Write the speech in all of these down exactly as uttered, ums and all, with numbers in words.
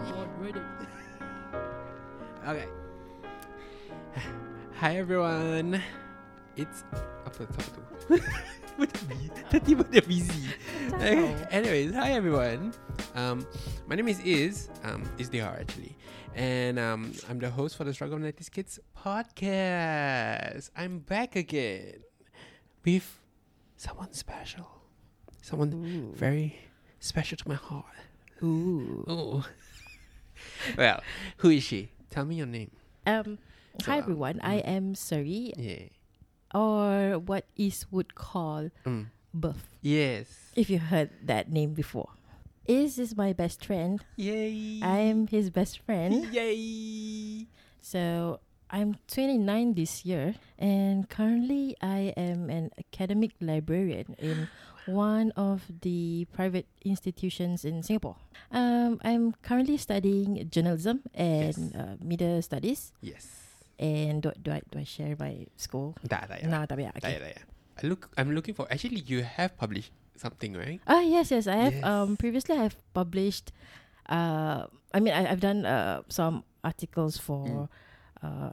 Not ready. Okay. Hi everyone. It's apa apa tu? Tiba-tiba dia busy. Okay. Anyways, hi everyone. Um, my name is Iz. Um, Izdihar actually, and um, I'm the host for the Struggle of nineties Kids podcast. I'm back again with someone special, someone Ooh. very special to my heart. Ooh. Oh. Well, who is she? Tell me your name. Um. So, hi um, everyone. I am Suri, Yeah. or what Is would call Mm. Buff. Yes. If you heard that name before. Is is my best friend. Yay. I am his best friend. Yay. So I'm twenty-nine this year, and currently I am an academic librarian in one of the private institutions in Singapore. Um, I'm currently studying journalism and Yes. uh, media studies. Yes. And do, do I do I share my school? Tak, tak, No, tak payah. tak, Okay. tak, tak. I look. I'm looking for. Actually, you have published something, right? Ah yes, yes. I have. Yes. Um, previously I have published. Uh, I mean, I, I've done uh some articles for. Uh,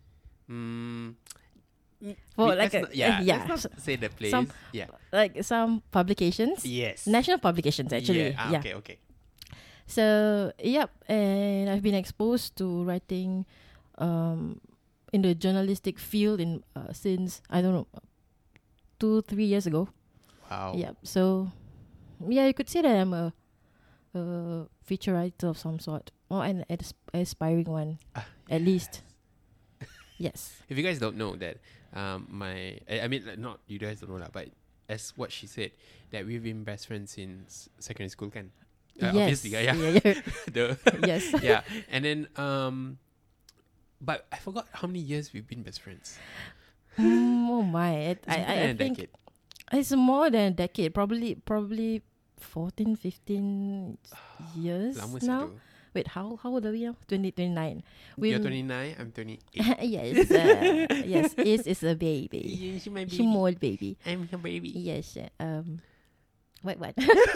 Mm. for We- like let's a, not- yeah. uh, yeah, Let's not say the place. some- yeah. like some publications. Yes. National publications actually. Yeah. Ah, Yeah. Okay. Okay. So yep, and I've been exposed to writing, um, in the journalistic field in uh, since I don't know, two three years ago. Wow. Yep. So yeah, you could say that I'm a, a feature writer of some sort, or an as- aspiring one, Ah, at least. Yes. If you guys don't know that, um, my I I mean like, not you guys don't know that, but as what she said, that we've been best friends since secondary school, kan? Uh, yes. Obviously, yeah. Yeah, yeah. The Yes. yeah, and then um, but I forgot how many years we've been best friends. Mm, oh my! It, It's I, more I, than I a think decade. it's more than a decade. Probably, probably fourteen, fifteen years Lama now. satu. Wait, how how old are we now? Twenty, twenty-nine. We You're twenty-nine. I'm twenty-eight. yes, uh, yes. Is is a baby. Yeah, she my baby. Small baby. I'm her baby. Yes. uh, Um. What what?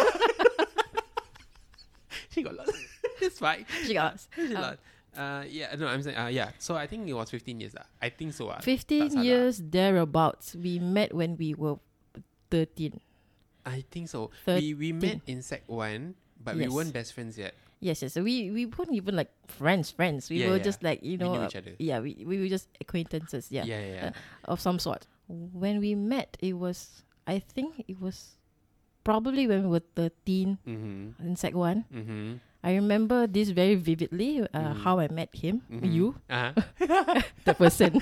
She got lost. It's fine. She got She Um, lost. Uh, yeah, no, I'm saying, uh, yeah. So I think it was fifteen years. lah. I think so. ah. fifteen Tak salah. years thereabouts. We met when we were thirteen. I think so. We we met thirteen. in sec one, but we Yes. weren't best friends yet. Yes, yes. So we we weren't even like friends, friends. We Yeah, were yeah. just like you We know, knew uh, each other. yeah. We we were just acquaintances. Yeah, Yeah, yeah. yeah. of some sort. When we met, it was I think it was probably when we were thirteen Mm-hmm. in sec one. Mm-hmm. I remember this very vividly. Uh, Mhm. How I met him, Mhm. you, Uh-huh. the person.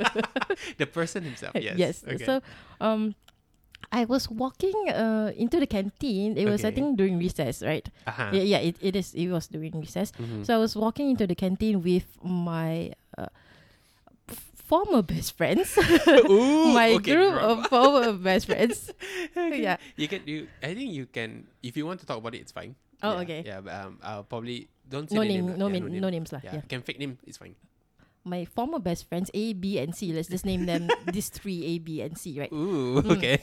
The person himself. Yes. yes. Okay. So, um, I was walking uh into the canteen. It was I Okay. think during recess, right? uh-huh. Yeah, yeah. It, it is. It was during recess. Mhm. So I was walking into the canteen with my uh, f- former best friends, Ooh, my okay, group drop. of former best friends. Okay. Yeah. You can. You. I think you can. If you want to talk about it, it's fine. Oh, Yeah, okay. Yeah, but um, I'll probably don't say No the name, lah. no, Yeah, min- no names lah. Yeah, Yeah. can fake name. It's fine. My former best friends A, B, and C. Let's just name them these three A, B, and C, right? Ooh. Mm. Okay.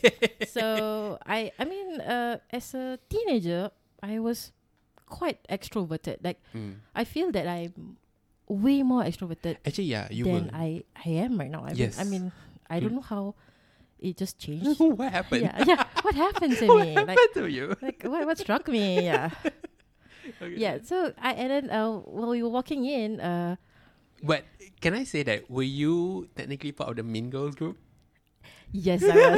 So I, I mean, uh, as a teenager, I was quite extroverted. Like Mm. I feel that I'm way more extroverted Actually, yeah, you than will. I, I am right now. I Yes. mean, I mean, I don't know how it just changed. What happened? yeah, yeah. What happened to What me? Like, happened to you? like what, what struck me? Yeah, Okay. yeah. So I and then uh, while we were walking in, uh, But can I say that were you technically part of the Mean Girls group? yes, I was.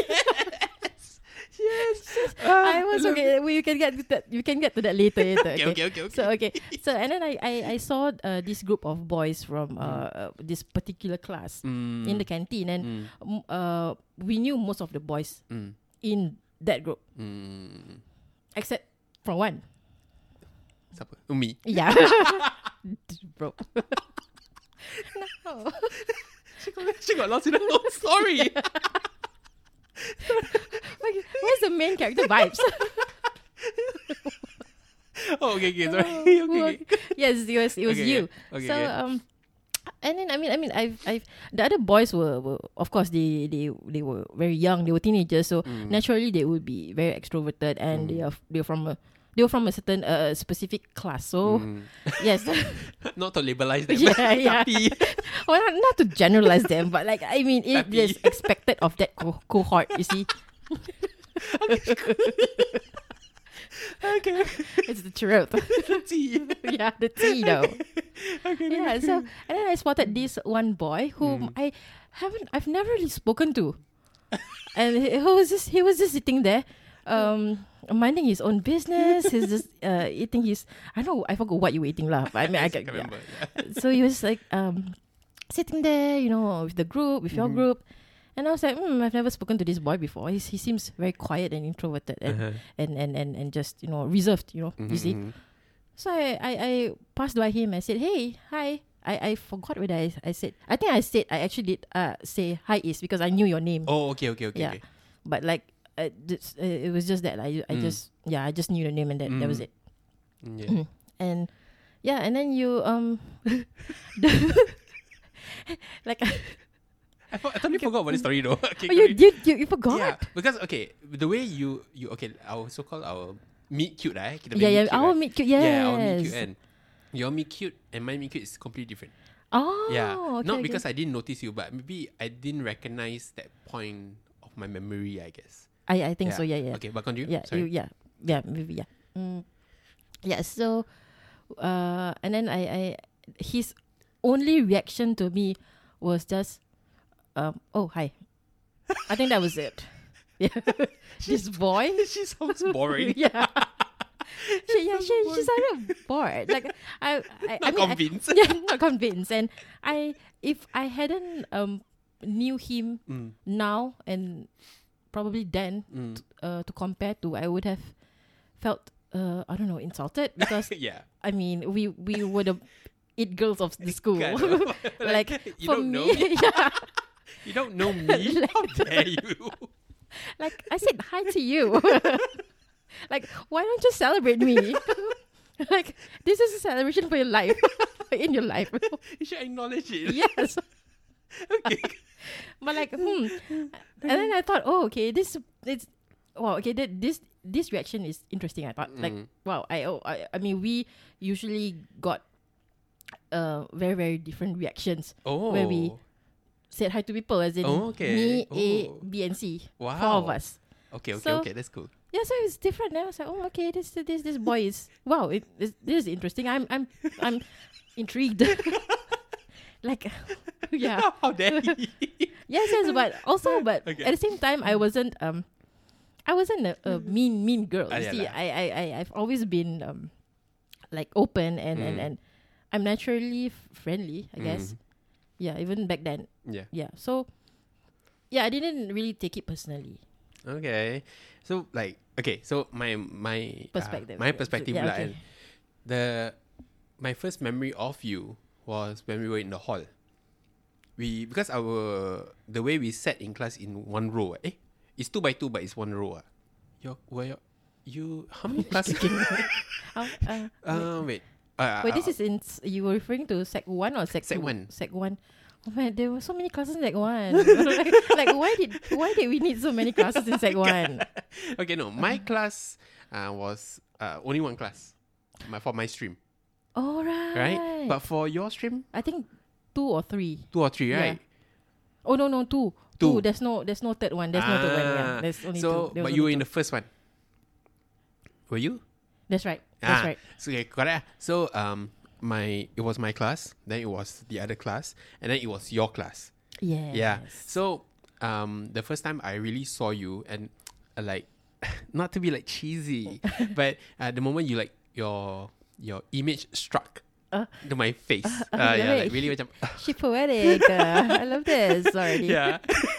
yes. Yes. I was okay. We can get to that. You can get to that later. later Okay, okay, okay, okay. So okay. So and then I I, I saw uh, this group of boys from uh, uh this particular class Mm. in the canteen, and Mm. um, uh we knew most of the boys Mm. in that group Mm. except for one. Siapa? Umi. Yeah. Bro. No. She got, she got lost in the whole story. Like, where's the main character vibes? Oh, okay, okay, sorry. Oh, okay, well, okay. yes, it was it was Okay, you. okay, so okay. um, and then I mean I mean I've I've the other boys were, were of course they they they were very young. They were teenagers, so Mm. naturally they would be very extroverted, and Mm. they are they're from a they were from a certain uh, specific class. So Mm. yes, Not to labelize them. yeah, yeah. Tapi- well, not, not to generalize them, but like I mean, it Tapi- is expected of that co- cohort. You see, okay. it's the truth. Tea. Yeah, the tea though. Okay. Yeah, so and then I spotted this one boy whom Mm. I haven't, I've never really spoken to, and he, he was just he was just sitting there, um, minding his own business. He's just uh, eating his, I don't know, I forgot what you were eating lah. But I mean, I, I can can't remember. Yeah. So he was like um, sitting there, you know, with the group, with your Mhm. group. And I was like, hmm, I've never spoken to this boy before. He's, he seems very quiet and introverted and, Uh-huh. and, and, and, and just, you know, reserved, you know, you see. Mhm. So I, I, I passed by him. I said, hey, hi. I, I forgot whether I, I said, I think I said, I actually did uh, say hi is because I knew your name. Oh, okay, okay, okay. Yeah. okay. But like, uh, this, uh, it was just that. I, I Mm. just, yeah, I just knew the name and that, that was Mm. it. Mm, Yeah. And yeah, and then you, um, the like, I, for, I totally forgot about the story though. Okay, oh, you, continue. you, you, you forgot? Yeah, because okay, the way you you okay, our so called our meet cute, right? Kita Yeah, punya yeah, meet cute, our right? meet cute, yes. Yeah, our meet cute, and your meet cute and my meet cute is completely different. Oh, Yeah, okay, not okay. because I didn't notice you, but maybe I didn't recognize that point of my memory. I guess. I, I think so, yeah, yeah. Okay, but continue. Yeah, Sorry. you, yeah, yeah, maybe, yeah. Mm. Yeah, so, uh, and then I, I, his only reaction to me was just, um, oh, hi. I think that was it. Yeah. This boy. She sounds boring. Yeah. she, yeah, so she, boring. she sounded bored. Like, I, I, I Not mean, I- convinced. yeah, not convinced. And I, if I hadn't um knew him Mm, now and probably then mm. uh, to compare to, I would have felt uh, I don't know, insulted because Yeah. I mean we we were the it girls of the school. Kind of. Like, you for don't know me, me. yeah. You don't know me. Like- How dare you? Like I said hi to you. Like, why don't you celebrate me? Like, this is a celebration for your life, in your life. You should acknowledge it. Yes. Okay. But like, hmm. And then I thought, oh, okay, this it's wow, okay, that this this reaction is interesting. I thought, like, Mm. wow, I oh, I, I mean, we usually got uh very very different reactions. Oh. Where we said hi to people, as in Oh, okay. me, A, Oh. B, and C, Wow. four of us. Okay, okay, So- okay. That's cool. Yeah, so it's different. I was like, oh, okay, this this this boy is wow. It this, this is interesting. I'm I'm I'm intrigued. Like, yeah. How dare you? Yes, yes, but also, but Okay. at the same time, I wasn't um, I wasn't a, a mean mean girl. Ah, You yeah see, lah. I, I I I've always been um, like open and and Mm. and I'm naturally f- friendly, I guess. Mm. Yeah, even back then. Yeah. Yeah, so yeah, I didn't really take it personally. Okay. So like okay, so my my uh, Perspective. my Yeah, perspective yeah, lah, okay. and the my first memory of you was when we were in the hall. We because our the way we sat in class in one row. Eh, it's two by two, but it's one row. Ah, your where your, you how many classes? How, uh, uh, wait. Uh, wait, this uh, is in s- you were referring to sec one or sec Sec two? one. Sec one. Oh man, there were so many classes in sec one. like, like, why did why did we need so many classes in sec one? okay, no, my class uh, was uh, only one class. My for my stream, All right. right? But for your stream, I think two or three. two or three, Yeah. right? Oh no no two. Two. Two. There's no there's no third one. There's no third one. Yeah. Ah, There's only so, two. There was but you were only in two. the first one. Were you? That's right. That's Ah, right. So okay, correct. ah. So um, my it was my class, then it was the other class, and then it was your class. Yes. Yeah. So um, the first time I really saw you, and uh, like, not to be like cheesy, but uh, the moment you like your your image struck Uh, to my face, uh, uh, yeah, right. like really macam. She poetic. uh, I love this already. Yeah.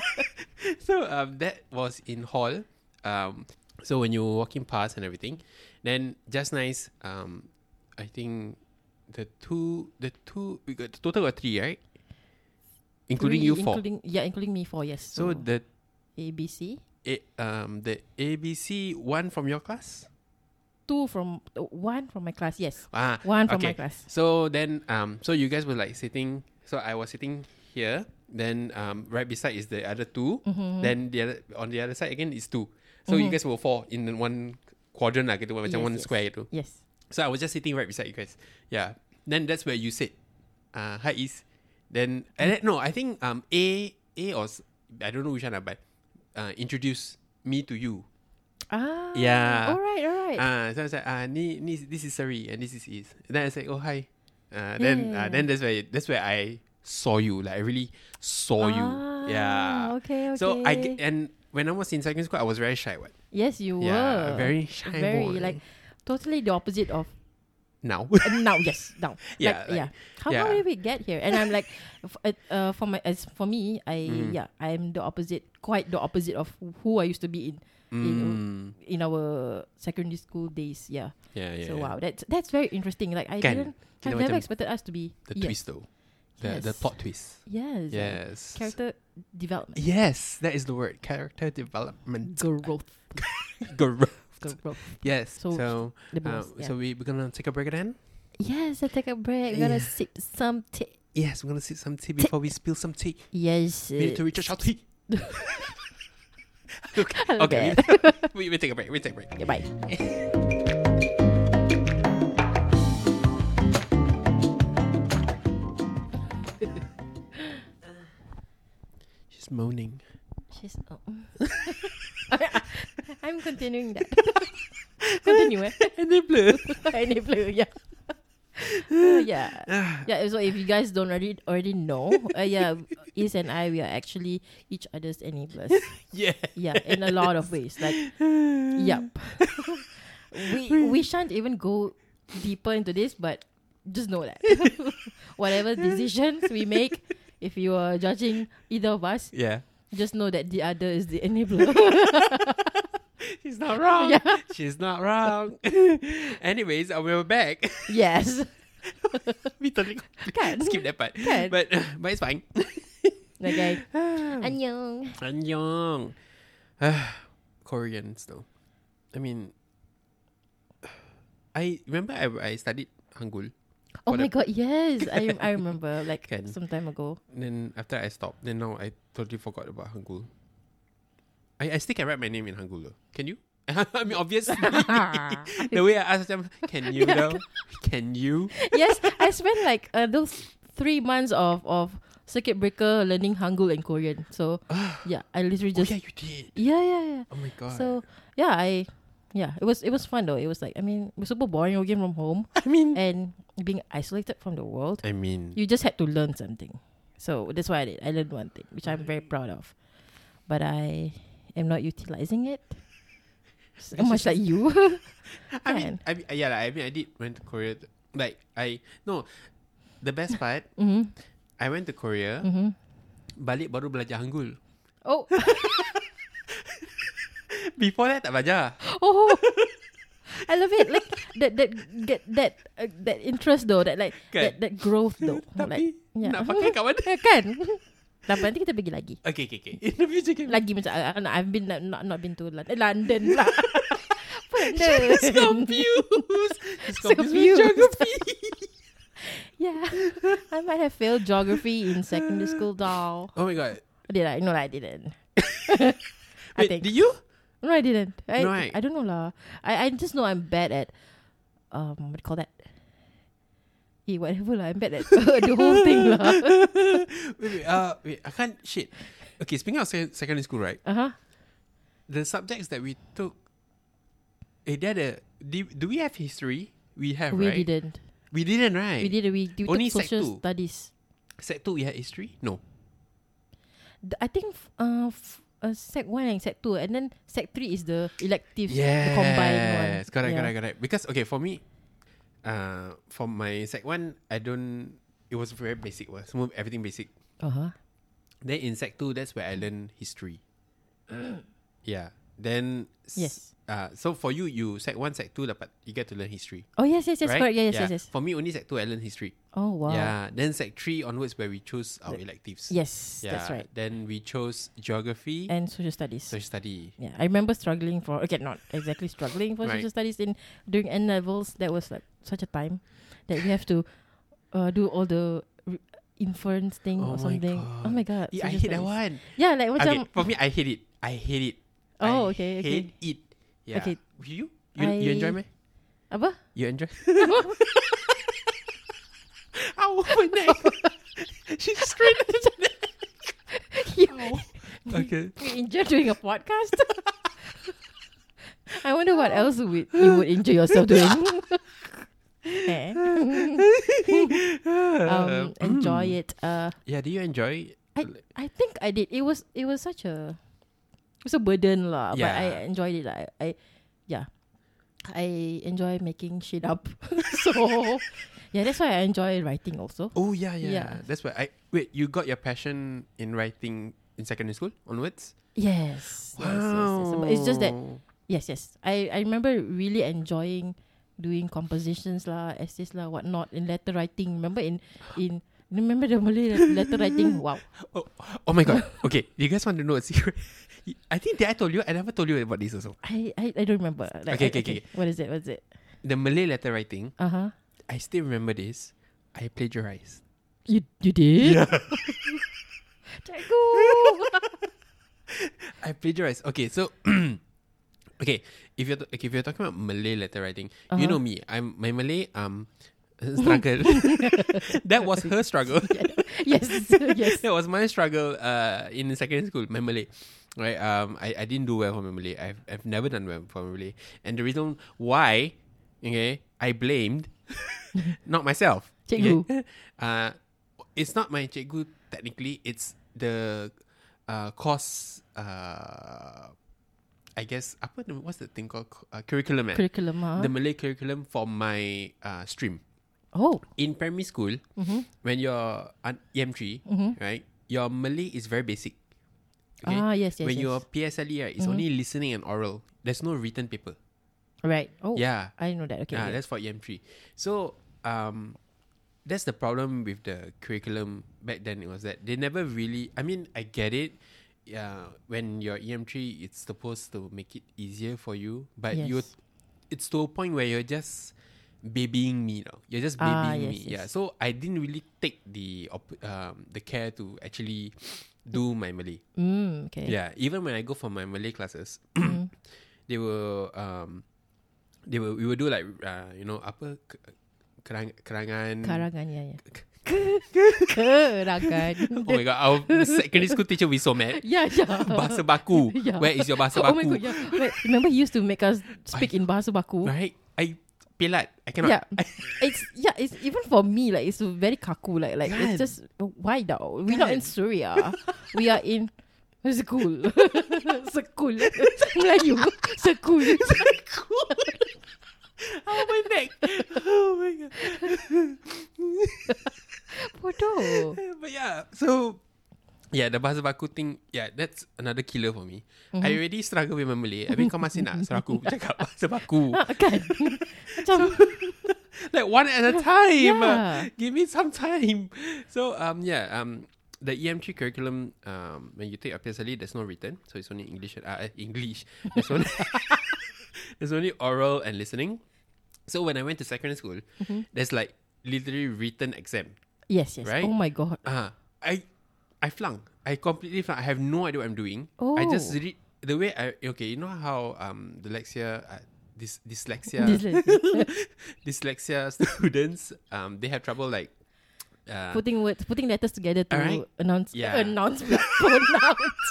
So um, that was in hall. Um, so when you were walking past and everything, then just nice. Um, I think the two, the two, we got total got three, right? Including Three, you four. Including yeah, including me four. Yes. So the A B C. A, um the A B C one from your class. Two from uh, one from my class. Yes. Ah, One from okay. my class. So then um, so you guys were like sitting. So I was sitting here. Then um, right beside is the other two. Mhm. Then the other on the other side again is two. So you Mhm. guys were four in one quadrant lah, gitu, macam Yes, one yes. square gitu. Yes. So I was just sitting right beside you guys. Yeah. Then that's where you said, uh, hi Is. Then, and then, no, I think um A, A or, s- I don't know which one, lah, but uh, introduced me to you. Ah. Yeah. Alright, alright. Uh, so I was like, uh, ni, ni, this is Sari and this is Is. Then I said, oh, hi. Uh, then, Yeah. uh, then that's where, that's where I saw you. Like, I really saw you. Ah, Yeah. Okay, okay. So I, g- and when I was in secondary school, I was very shy. What? Yes, you Yeah, were. very shy Very, boy. like, totally the opposite of Now. uh, now. Yes, now. Yeah, Like, like- yeah. How, yeah. how did we get here? And I'm like, f- uh, uh, for my as for me, I Mm. yeah, I'm the opposite, quite the opposite of who I used to be in in Mm. in our secondary school days. Yeah. Yeah, yeah. so yeah. wow, that's that's very interesting. Like I Kan, didn't, kita I've never macam expected us to be The yes, twist though. The, the Yes. plot twist. Yes. uh, Yes. Character development. Yes, that is the word. Character development. Growth. Growth. Growth. Yes. So, So, so, The uh, most, yeah. so we, we're gonna take a break then? Yes, I take a break. We're gonna Yeah. sip some tea. Yes, we're gonna sip some tea before we spill some tea. Yes. We need to uh, recharge our tea. okay. I love okay. that. we, we take a break. We take a break. Okay, bye. She's moaning. She's. Oh. I'm continuing that. Continue, eh? Enabler. Enabler, yeah. Oh, yeah. Yeah, so if you guys don't already already know, uh, yeah, Is and I, we are actually each other's enablers. Yeah. Yeah, in a lot of ways. Like, yep. we we shan't even go deeper into this, but just know that whatever decisions we make, if you are judging either of us, Yeah. just know that the other is the enabler. She's not wrong. Yeah. She's not wrong. Anyways, uh, we're back. Yes. we totally Kan? skip that part. Kan? But but it's fine. Okay. Annyeong. Annyeong. Koreans though. I mean, I remember I, I studied Hangul. Oh For my the- god, yes. I I remember like Kan? some time ago. Then after I stopped, then now I totally forgot about Hangul. I, I still can write my name in Hangul though. Can you? I mean, obviously. The way I asked them, can you Yeah. though? Can you? Yes, I spent like uh, those three months of of circuit breaker learning Hangul and Korean. So yeah, I literally Oh just yeah, you did. yeah yeah yeah. Oh my god. So yeah, I yeah, it was it was fun though. It was like I mean, it was super boring working from home I mean, and being isolated from the world. I mean, You just had to learn something. So that's why I did. I learned one thing, which I'm very proud of. But I am not utilizing it. So Because much it's like you. I mean, Kan? I mean, yeah, lah, I mean, I did went to Korea. th- Like I no, the best part, Mm-hmm. I went to Korea. Mm-hmm. Balik baru belajar Hangul. Oh. Before that tak belajar. Oh, I love it. Like that, that, get that, uh, that interest though. That like Kan? that, that growth though. Tapi like, yeah. nak pakai kat mana? Ya kan? Tapi nanti kita pergi lagi. Okay, okay, okay. In the future, can Lagi macam uh, uh, I've been uh, not not been to London, London lah. She's London. confused. She's So confused with confused. geography. Yeah, I might have failed geography in secondary school. Though Oh my god. did I? No, I didn't. I Wait, think did you? no, I didn't. I No, right. I don't know lah. I I just know I'm bad at um what do you call that? Eh, whatever lah. I'm bad at the whole thing lah. wait, wait, uh, wait, I can't, shit. Okay, speaking of sec- secondary school, right? Uh huh. The subjects that we took, eh, they had a, do, do we have history? We have, We right? didn't. We didn't, right? We did. We, we Only took sec social two. studies. Sec two, we had history? No. The- I think f- uh, f- uh sec one and sec two, and then sec three is the electives, Yes, the combined one. correct, Yeah. correct, correct. Because, okay, for me, uh, for my sec one, I don't, it was very basic, was semua everything basic. Uh huh. Then in sec two, that's where I learned history. Yeah. Then, s- Yes. Uh, so for you, you sec one, sec two, dapat, you get to learn history. Oh yes, yes, yes, right? correct. Yeah, yes, yeah. yes, yes. For me, only sec two, I learned history. Oh wow. Yeah. Then sec three onwards, where we chose our electives. Yes, Yeah. that's right. Then we chose geography, And social studies. social study. Yeah, I remember struggling for okay, not exactly struggling for Right. social studies in during N levels. That was like such a time that we have to uh, do all the re- inference thing Oh or my something. God. Oh my god! Yeah, I social hate that studies. one. Yeah, like Okay, macam for me, I hate it. I hate it. Oh, I okay, okay. hate it. Yeah. Okay. You? You, you I- enjoy me? Apa? You enjoy? Ow, my neck. She's straight at the neck. Ow. Okay. You enjoy doing a podcast? I wonder what else would you would enjoy yourself doing. Eh. um, enjoy it. Uh, Yeah, do you enjoy? I I think I did. It was it was such a it was a burden lah. But Yeah. I enjoyed it. Like, I yeah, I enjoy making shit up. So yeah, that's why I enjoy writing also. Oh yeah, yeah, Yeah. That's why I wait. You got your passion in writing in secondary school onwards? Yes, yes, yes, yes. But it's just that Wow. yes, yes. I I remember really enjoying doing compositions lah, essays lah, whatnot in letter writing. Remember in in remember the Malay letter writing? Wow. Oh, oh my god. Okay, you guys want to know a secret? I think that I told you. I never told you about this also. I, I, I don't remember. Like, Okay, I- okay, okay. What is it? What is it? The Malay letter writing. Uh huh. I still remember this. I plagiarized. You you did? Yeah. Cikgu. I plagiarized. Okay, so okay, if you're okay, if you're talking about Malay letter writing, you Uh-huh. know me. I'm my Malay um struggle. That was her struggle. Yes, yes. That was my struggle uh, in secondary school, my Malay. Right, um, I, I didn't do well for my Malay. I've I've never done well for my Malay, and the reason why, okay, I blamed not myself. Cikgu. Okay? Uh, it's not my cikgu technically. It's the uh, course. Uh, I guess apa the- what's the thing called uh, curriculum? Eh? Curriculum, huh? The Malay curriculum for my uh, stream. Oh. In primary school, Mm-hmm. when you're an E M three, Mm-hmm. right, your Malay is very basic. Okay? Ah, yes, yes, when yes. you're P S L E, right, it's Mhm. only listening and oral. There's no written paper. Right. Oh. Yeah. I know that. Okay. Ah, okay. that's for E M three. So, um, that's the problem with the curriculum back then. It was that they never really. I mean, I get it. Yeah, when you're E M three, it's supposed to make it easier for you, but Yes. you, it's to a point where you're just babying me now. You're just Ah, babying yes, me. yes. Yeah. So I didn't really take the op- um the care to actually do my Malay. Mm, okay. Yeah. Even when I go for my Malay classes, Mm. they will um they will we will do like uh, you know apa ke- kerang, kerangan. Karangan, yeah, yeah. Kerangan. Oh my god, our secondary school teacher will be so mad. Yeah, yeah. Bahasa baku. Yeah. Where is your bahasa Oh my baku? god, yeah. Wait, remember he used to make us speak in Bahasa Baku? Right? I pelat. I cannot. Yeah. It's yeah, it's even for me like it's very kaku like like Kan? it's just why now? We're not in Kan? Suria. We are in school. Sekul. Melayu. Sekul. Oh my neck. Oh my god. Bodoh. But yeah, so yeah, the bahasa baku thing, yeah, that's another killer for me. Mhm. I already struggle with my Malay. I mean, kau masih nak suruh aku cakap bahasa baku. Ah, kan? Macam Like one at a time. Yeah. Give me some time. So um yeah um the E M three curriculum um when you take a P S L E, there's no written, so it's only English. Uh, English. There's only there's only oral and listening. So when I went to secondary school, Mhm. there's like literally written exam. Yes, yes. Right? Oh my god. Uh, I I flung. I completely flung. I have no idea what I'm doing. Oh. I just read the way I okay. You know how um dyslexia uh, dys, dyslexia Dyslexia. dyslexia students um they have trouble like uh, Putting words, putting letters together to Alright. announce, Yeah. announce, pronounce.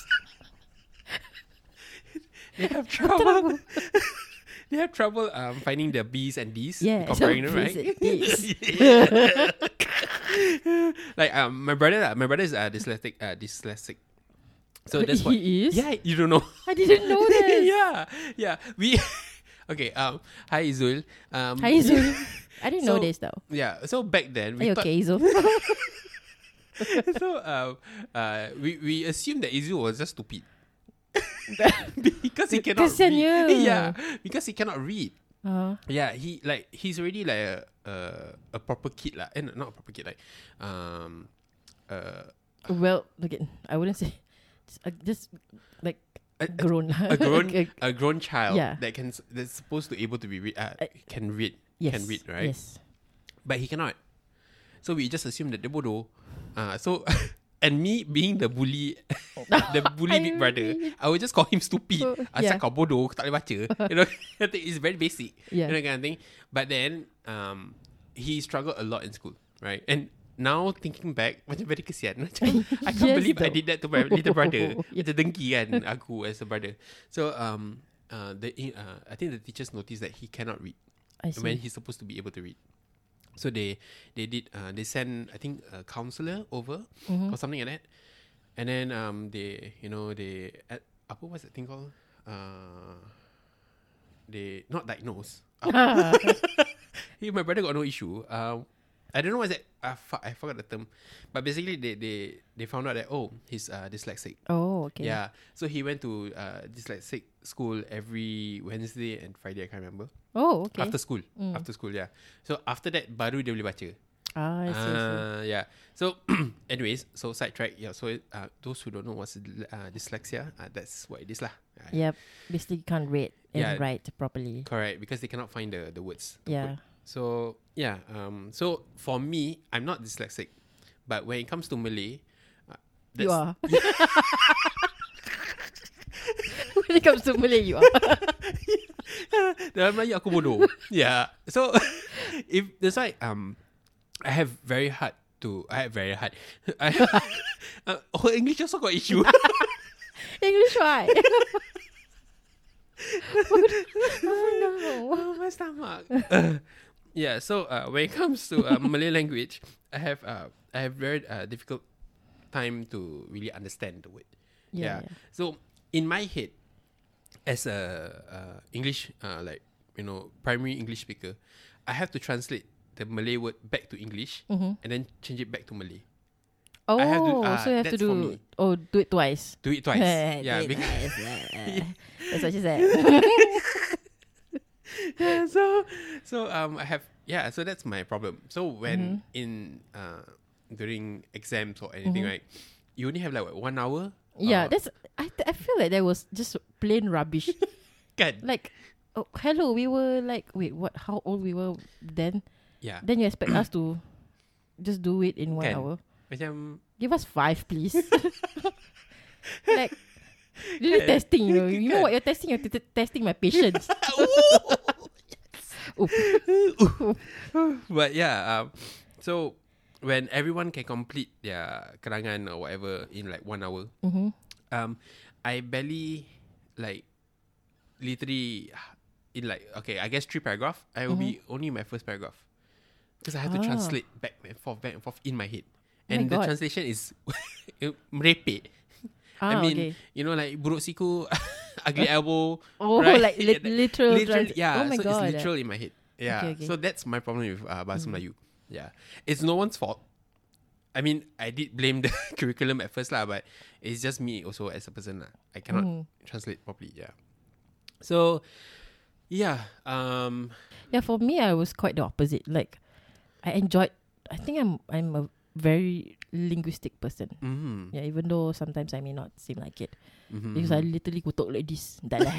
they have trouble. They have trouble um finding the B's and D's. Yeah, comparing them, so right? B's and D's. Yeah. Like um my brother uh, my brother is uh, dyslexic uh, dyslexic. So that's what. He is? Yeah, you don't know. I didn't know this. yeah, yeah. We okay. Um, hi Izul. Um, Hi, Izul. I didn't know So- this though. Yeah. So back then Are we you thought. okay, Izul? So um, uh, we we assumed that Izul was just stupid because he cannot Kesian read. dia. Yeah, because he cannot read. Uh, Yeah, he like he's already like a a, a proper kid lah. And not a proper kid like um uh well, again, I wouldn't say just, uh, just like a, a, grown. a grown Okay. a grown child Yeah. that can s- that's supposed to able to be read uh, I- can read Yes. can read, right? Yes. But he cannot. So we just assume that dia bodoh. Uh, so And me being the bully, the bully big brother, I would just call him stupid. Oh, Asal yeah. kau bodoh, kau tak boleh baca. You know, I think it's very basic. Yeah. You know, kind of thing. But then, um, he struggled a lot in school, right? And now thinking back, macam very kesian. Macam, I can't Yes, believe I though. did that to my little brother. Yeah. Macam dengki kan aku as a brother. So, um, uh, the uh, I think the teachers noticed that he cannot read I see. when he's supposed to be able to read. So they they did uh, they sent I think a counselor over Mhm. or something like that, and then um they you know they at, apa what's that thing called uh they not diagnose. Uh, he, my brother got no issue. Uh, I don't know what's that. I, fu- I forgot the term, but basically they they they found out that oh he's uh, dyslexic. Oh, okay. Yeah, so he went to uh, dyslexic school every Wednesday and Friday. I can't remember. Oh, okay. After school, Mm. after school, yeah. So after that, baru dia boleh baca. Ah, I see. I see. Uh, yeah. So, anyways, so sidetrack. Yeah. So uh, those who don't know what's uh, dyslexia, uh, that's what it is lah. Uh, Yep. Basically, you can't read and Yeah. write properly. Correct, because they cannot find the the words. to Yeah. put. So yeah. Um. So for me, I'm not dyslexic, but when it comes to Malay, uh, You that's- are. When it comes to Malay, you are. Dalam Melayu aku bodoh. Yeah. So if that's why um I have very hard to I have very hard. I, uh, oh, English also got issue. English, why? Oh no. Oh, my stomach. Uh, yeah. So uh, when it comes to uh, Malay language, I have uh, I have very uh, difficult time to really understand the word. Yeah. Yeah. So in my head, as a uh, English uh, like you know primary English speaker, I have to translate the Malay word back to English Mhm. and then change it back to Malay. Oh, I have to- ah, so you have to that's for do me. oh do it twice. Do it twice. Do yeah. it Because, twice. Yeah. That's what she said. yeah. So so um I have yeah. So that's my problem. So when Mm-hmm. in uh during exams or anything, Mhm. right, you only have like what, one hour. Yeah, Uh, that's I th- I feel like that was just plain rubbish. kan? Like, oh, hello, we were like, wait, what? How old we were then? Yeah. Then you expect us to just do it in one Kan? hour? Macam Give us five, please. Like, really Kan? testing, you know. You know what you're testing? You're t- t- testing my patience. Oof. But yeah, um, so when everyone can complete their kerangan or whatever in like one hour, Mm-hmm. um, I barely like literally in like okay, I guess three paragraph. I will be only in my first paragraph because I have to Ah. translate back and forth, back and forth in my head, Oh and my the God. translation is merepek. I Ah, mean, okay. you know, like buruk siku, ugly elbow. Oh, right? like li- Yeah, literal. literal, trans- yeah. Oh my so God. it's literal in my head. Yeah. Okay, okay. So that's my problem with uh, Bahasa Melayu. Yeah. It's no one's fault. I mean, I did blame the curriculum at first lah, but it's just me also as a person lah. I cannot Mm. translate properly. Yeah. So, yeah. Um. Yeah, for me, I was quite the opposite. Like, I enjoyed. I think I'm I'm a very linguistic person. Mm, Yeah, even though sometimes I may not seem like it, mhm, because I mhm. literally kutuk like this. Dah lah.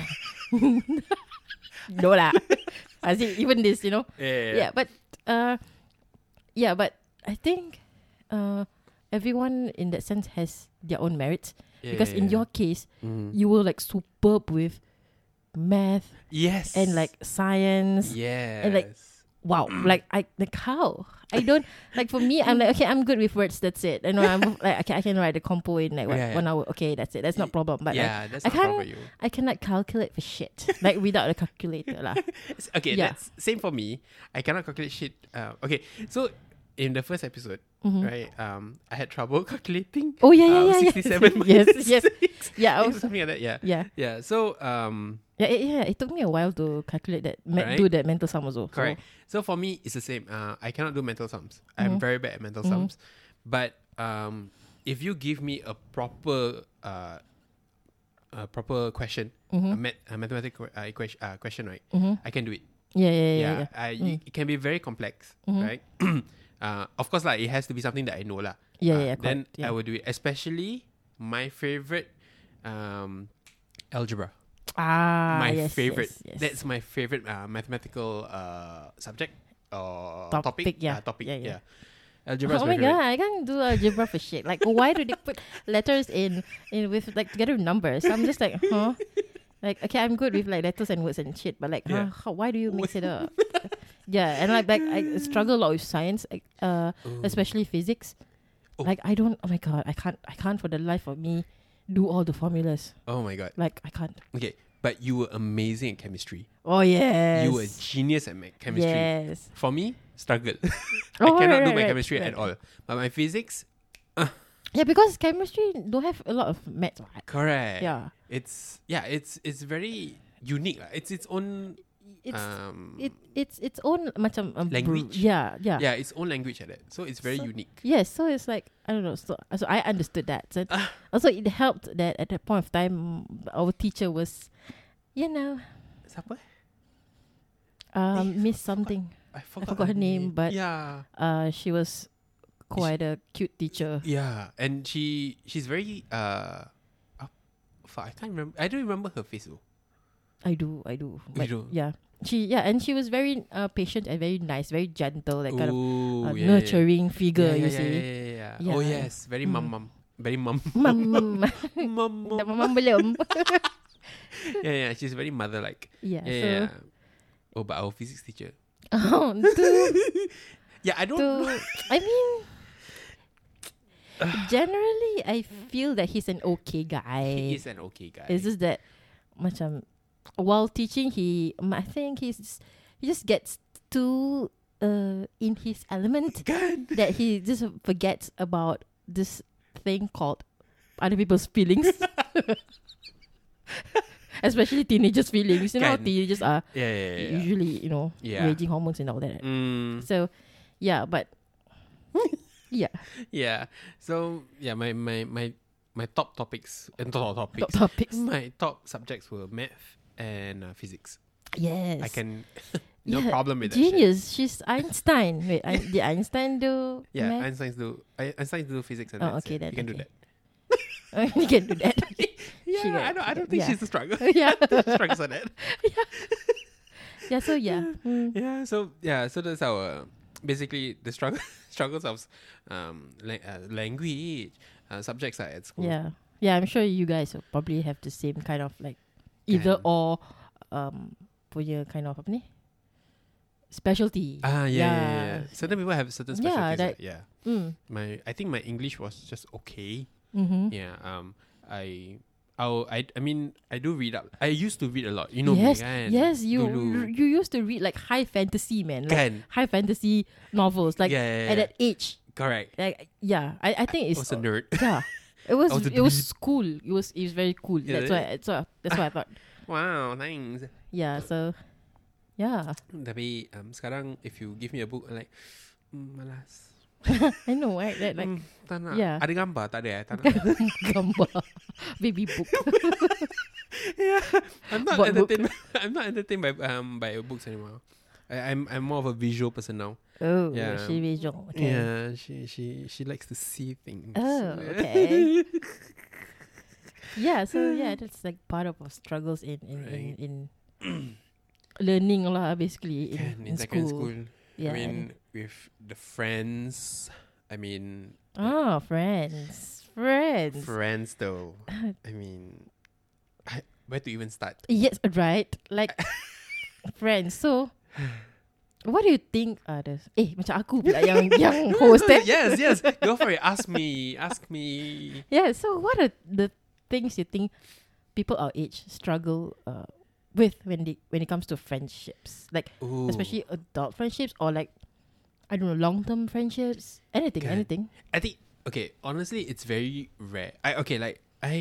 No lah. I see even this, you know. yeah, yeah, Yeah, but uh, yeah, but I think uh, everyone in that sense has their own merits. yeah, Because yeah, in yeah. your case, Mhm. you were like superb with math yes and like science. yes and, like, Wow, like I like how I don't like for me. I'm like okay, I'm good with words. That's it. I know I'm like okay, I can write a compo in like what, Yeah, yeah. one hour. Okay, that's it. That's not problem. But like, yeah, that's I not problem can't- for you. I cannot calculate for shit like without a calculator lah. It's- Okay, Yeah. that's same for me. I cannot calculate shit. Uh, okay, so in the first episode, Mhm. right? Um, I had trouble calculating. Oh yeah, yeah, um, yeah, yeah. sixty-seven yes, minus yes, six. yeah. I was, something like that. Yeah, yeah, yeah. So um, yeah, it, yeah. It took me a while to calculate that, me- Right. do that mental sum also. correct. So, So for me, it's the same. Uh, I cannot do mental sums. I'm Mhm. very bad at mental Mhm. sums. But um, if you give me a proper uh, a proper question, a, mhm, mat- a mathematical uh, equation, uh, question, right? mhm. I can do it. Yeah, yeah, yeah, Yeah, yeah. yeah. I, Mm. it can be very complex, Mhm. right? uh, of course, like it has to be something that I know, lah. Yeah, Uh, yeah, yeah, Then correct, yeah. I will do it. Especially my favorite, um, algebra. Ah, my yes, favorite. yes, yes. That's my favorite uh, mathematical uh, subject or Topic, topic. yeah. Uh, topic. Yeah, Yeah, yeah. Algebra is Oh my my favorite. god, I can't do algebra for shit. Like, why do they put letters in in with like together with numbers? I'm just like, huh? Like, okay, I'm good with like letters and words and shit, but like, Yeah. huh, how, why do you mix it up? Yeah, and like, like I struggle a lot with science, like, uh, Ooh. especially physics. Oh. Like, I don't. Oh my god, I can't. I can't for the life of me do all the formulas. Oh my god. Like, I can't. Okay, but you were amazing at chemistry. Oh yes. You were a genius at me- chemistry. Yes. For me, struggle. Oh, I cannot right, do right, my right, chemistry right. at all. But my physics, Yeah, because chemistry don't have a lot of maths. Right? correct. Yeah. It's yeah, it's it's very unique. lah. It's its own It's um it it's its own macam um, br- Language? Yeah, yeah. yeah, its own language at it. So it's very So- unique. Yes, so it's like I don't know. So, so I understood that. So Ah. also it helped that at that point of time our teacher was, you know, Siapa? um, Eh, Miss something. I forgot, forgot her name, but- yeah, Uh, she was quite a cute teacher. yeah, and she she's very uh, uh fuck, I can't remember. I don't remember her face though. I do, I do. You But do? yeah, she yeah, and she was very uh, patient and very nice, very gentle, like kind of Ooh, uh, yeah, yeah, nurturing figure. yeah, You yeah, see, yeah, yeah, yeah. Oh Yeah. yes, very Mm. mum mum, very mum. mum, mum, mum dah mum. mum belum. Yeah, yeah, she's very mother like. Yeah, Yeah, so yeah. Oh, but our physics teacher. oh, to Yeah, I don't. to I mean, generally, I feel that he's an okay guy. He is an okay guy. It's just that, macam, while teaching, he, um, I think he's he just gets too uh in his element Kan? that he just forgets about this thing called other people's feelings. Especially teenagers' feelings. You know how Kan. teenagers are Yeah, yeah, yeah. yeah. usually, you know, Yeah. raging hormones and all that. Mm, So, yeah, but yeah, yeah. So yeah, my my my my top topics and top topics. top topics. My top subjects were math and uh, physics. Yes. I can no Yeah, problem with that. Shit. Genius. She's Einstein. Wait, I, did Einstein do Yeah, math? Einstein's do I, Einstein's do physics and Oh, maths, okay, yeah. then, You can do okay. that. you can do that. Yeah, She I got- don't I don't think yeah. she's a struggle. yeah. Struggles on that. Yeah, so yeah. Mm. Yeah, so yeah, so that's our basically the struggle struggles of um la- uh, language uh, subjects are at school. Yeah. Yeah, I'm sure you guys will probably have the same kind of like either Kan. or um punya kind of apa ni? Specialty. Ah, yeah, yeah, yeah, yeah. Yeah. Certain people have certain Yeah, specialties. that- Yeah, Mm. my I think my English was just okay. Mm-hmm. Yeah, um, I, I'll, I, I mean, I do read up. I used to read a lot. You know yes, me, kan? yes, you Dulu. you used to read like high fantasy, man. Like Kan? high fantasy novels. Like yeah, yeah, yeah. at that age. Correct. Like yeah, I, I think I it's was a nerd. yeah. It was I was a it was dweeb. cool. It was it was very cool. Yeah. That's why that's why that's why I thought. Wow, thanks. Yeah, so yeah. Tapi um, sekarang if you give me a book, I'm like, mm, malas. I know, right? That like Mm, tak nak. yeah. Ada gambar tak ada eh? Tak nak. gambar baby book. Yeah, I'm not What book? entertained. I'm not entertained by um by books anymore. I, I'm I'm more of a visual person now. Oh, Yeah. she visual. Okay. Yeah, she she she likes to see things. Oh, okay. Yeah, so yeah, that's like part of our struggles in in Right. in, in learning lah, basically in, Can, in, in secondary school. school. Yeah. I mean, with the friends. I mean, oh, friends, friends. friends though. I mean, I, where to even start? Yes, right. Like friends. So, what do you think are the? Eh, macam aku pula yang yang hosted. Yes, yes. Go for it. Ask me. Ask me. Yeah. So, what are the things you think people our age struggle uh, with when they when it comes to friendships, like Ooh. especially adult friendships or like I don't know long term friendships, anything, Kan. anything. I think okay. Honestly, it's very rare. I okay. Like I,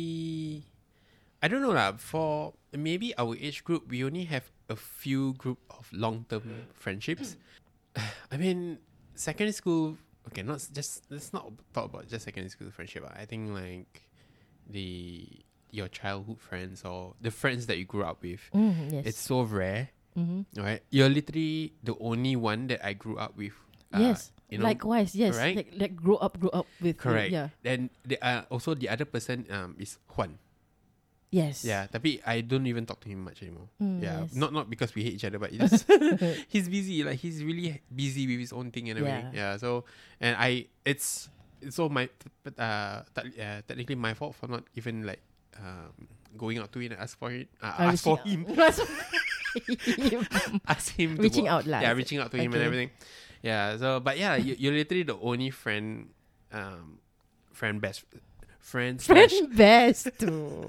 I don't know lah. For maybe our age group, we only have a few group of long term friendships. I mean, secondary school. Okay, not s- just let's not talk about just secondary school friendship. ah. I think like the your childhood friends or the friends that you grew up with. Mm, yes. It's so rare, mm-hmm. right? You're literally the only one that I grew up with. uh, yes. you know, Likewise, yes. right? Like like grow up, grow up with. correct. Yeah. Then the, uh, also the other person um is Juan. Yes. Yeah, tapi I don't even talk to him much anymore. Mm, yeah, yes. not not because we hate each other, but it's just he's busy. Like he's really busy with his own thing and everything. Yeah. Yeah. So and I, it's it's all my, but uh, te- uh, technically my fault for not even like um going out to him and ask for it. Uh, Uh, ask for reaching him. out. ask him. To Reaching go- out lah. Yeah, reaching out to him and Okay. everything. Yeah. So, but yeah, you, you're literally the only friend, um, friend best. Friend slash Friend best too.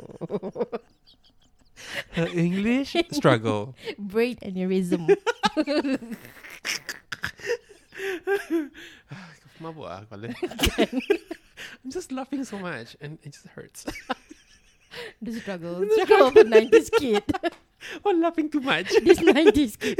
uh, English struggle. Brain aneurysm. Mabuk ah kau le. I'm just laughing so much and it just hurts. The struggle. Struggle of a nineties kid. I'm laughing too much. This nineties kid.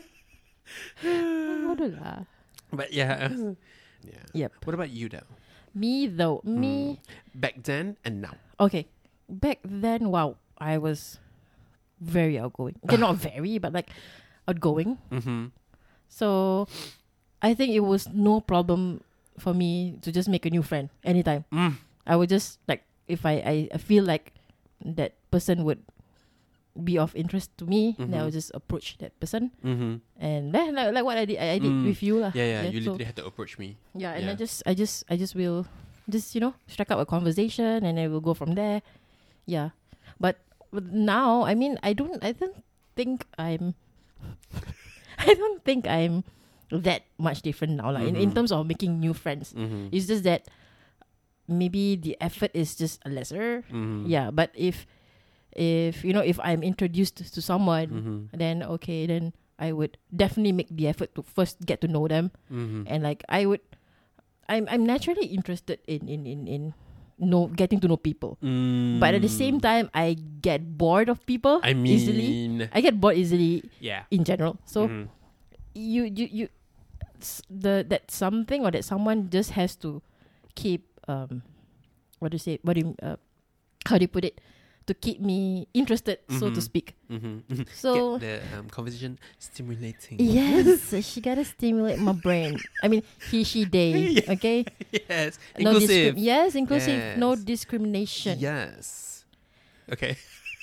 Bodoh lah. But yeah. uh, yeah. Yep. What about you though? Me though. Me. Back then and now. Okay. Back then, wow, I was very outgoing. Okay, not very, but like outgoing. Mm-hmm. So I think it was no problem for me to just make a new friend anytime. Mm. I would just like, if I, I, I feel like that person would be of interest to me, then I Mhm. would just approach that person. Mm-hmm. And then like, like what I did, I, I did Mm. with you lah. Yeah, yeah. You so- literally had to approach me. Yeah, and I Yeah. just, I just, I just will, just you know, strike up a conversation, and then we'll go from there. Yeah, but but now, I mean, I don't, I don't think I'm, I don't think I'm that much different now. Like in, in Mhm. terms of making new friends, Mm-hmm. it's just that maybe the effort is just lesser. Mm-hmm. Yeah, but if, if you know, if I'm introduced to someone, Mm-hmm. then okay, then I would definitely make the effort to first get to know them. Mm-hmm. And like I would, I'm I'm naturally interested in in in in know getting to know people, Mm. but at the same time I get bored of people I mean, easily. I get bored easily yeah. in general. So Mhm. you you you s- the that something or that someone just has to keep um what do you say what do you uh, how do you put it, to keep me interested, so to Mhm. speak. Mhm. So Get the um, conversation stimulating. yes, she gotta stimulate my brain. I mean, he, she, they. Yeah. Okay, Yes. no Inclusive. discrim- yes, inclusive. No Yes. discrimination. Yes. Okay.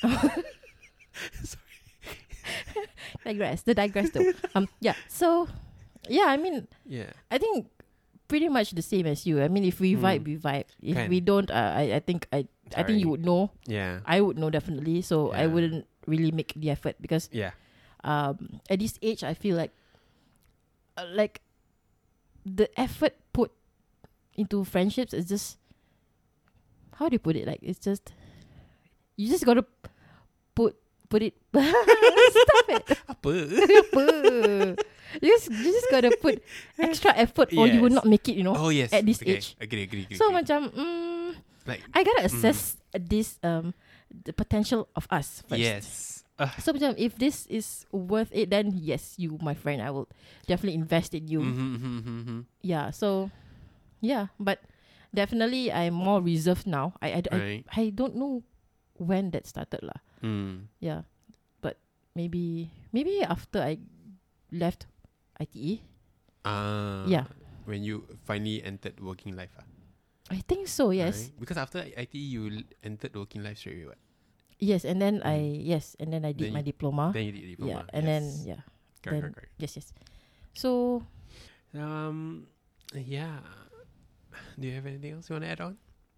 Digress. The digress though. Um. Yeah. So, yeah. I mean, Yeah. I think pretty much the same as you. I mean, if we Mm. vibe, we vibe. If Can. we don't, uh, I I think I I think you Sorry. would know. Yeah. I would know definitely. So I Yeah. wouldn't really make the effort because Yeah. um at this age I feel like uh, like the effort put into friendships is just, how do you put it, like it's just, you just gotta put put it stop it Apa? Apa? you just you just gotta put extra effort or you will Yes. not make it, you know. Oh yes. at this okay. age. Agree. Agree. agree So agree. macam mm, like I gotta assess this um the potential of us first. yes. Uh, So macam if this is worth it, then yes, you my friend, I will definitely invest in you. mhm, mhm, mhm, mhm. Yeah. So yeah, but definitely I'm more reserved now. I I, I, Right. I don't know when that started lah. Mm. Yeah, but maybe maybe after I left I T E. Ah. Yeah. When you finally entered working life. Ah. I think so. Yes. Right? Because after I T E, you l- entered working life straight away. What? Yes, and then I yes, and then I did Then my you- diploma. Then you did diploma. Yeah, and then yes. yeah, Correct, then- correct, correct. yes, yes. So Um. Yeah. Do you have anything else you want to add on?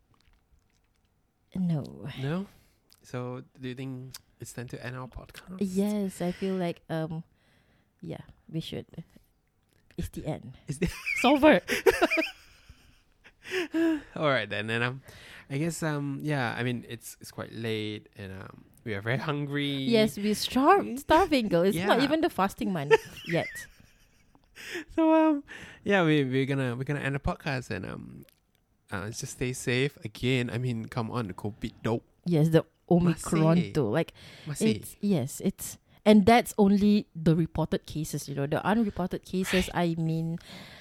no. No. So, do you think it's time to end our podcast? Yes, I feel like um, yeah, we should. It's the end. Is the Solver. All right then, and um, I guess um, yeah, I mean it's it's quite late, and um, we are very hungry. Yes, we're star- starving, girl. It's not Yeah. even the fasting month yet. So um, yeah, we we're gonna we're gonna end the podcast, and um, uh, just stay safe again. I mean, come on, the COVID dope. Yes, the Omicron Masih. too. Like Masih. it's yes, it's and that's only the reported cases. You know, the unreported cases. I mean,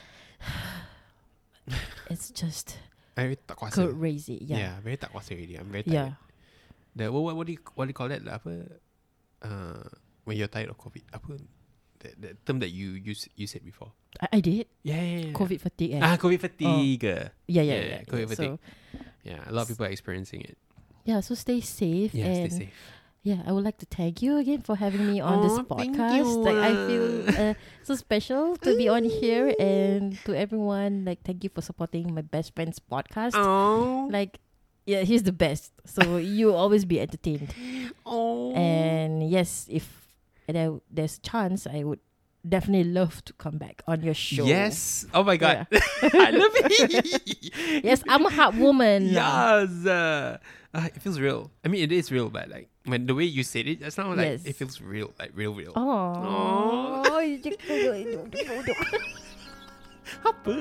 it's just Very tak kuasa. crazy. Yeah. Yeah, very tak kuasa already. I'm very tired. yeah. The what, what what do you what do you call that? Like, apa? Uh, when you're tired of COVID, apa? The, the term that you use you said before. I, I did Yeah, yeah, yeah. COVID fatigue. Eh? Ah, COVID fatigue. yeah, yeah, yeah, yeah. COVID yeah. fatigue. So Yeah, a lot of people are experiencing it. Yeah, so stay safe. Yeah, and stay safe. Yeah, I would like to thank you again for having me on this Aw, thank podcast. you. Like I feel uh, so special to be on here, and to everyone, like thank you for supporting my best friend's podcast. Oh, Like, yeah, he's the best. So you always be entertained. oh, And yes, if there, there's a chance, I would definitely love to come back on your show. yes. Oh my god, I love it. Yes, I'm a hot woman. Yes, uh, uh, it feels real. I mean, it is real, but like when the way you said it just now, like Yes. it feels real, like real, real. Oh. Apa?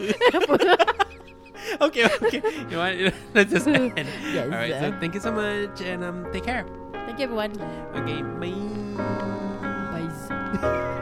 okay, okay. You know what? Let's just end. Yes. All right. So thank you so much, and um, take care. Thank you, everyone. Okay, bye. Bye.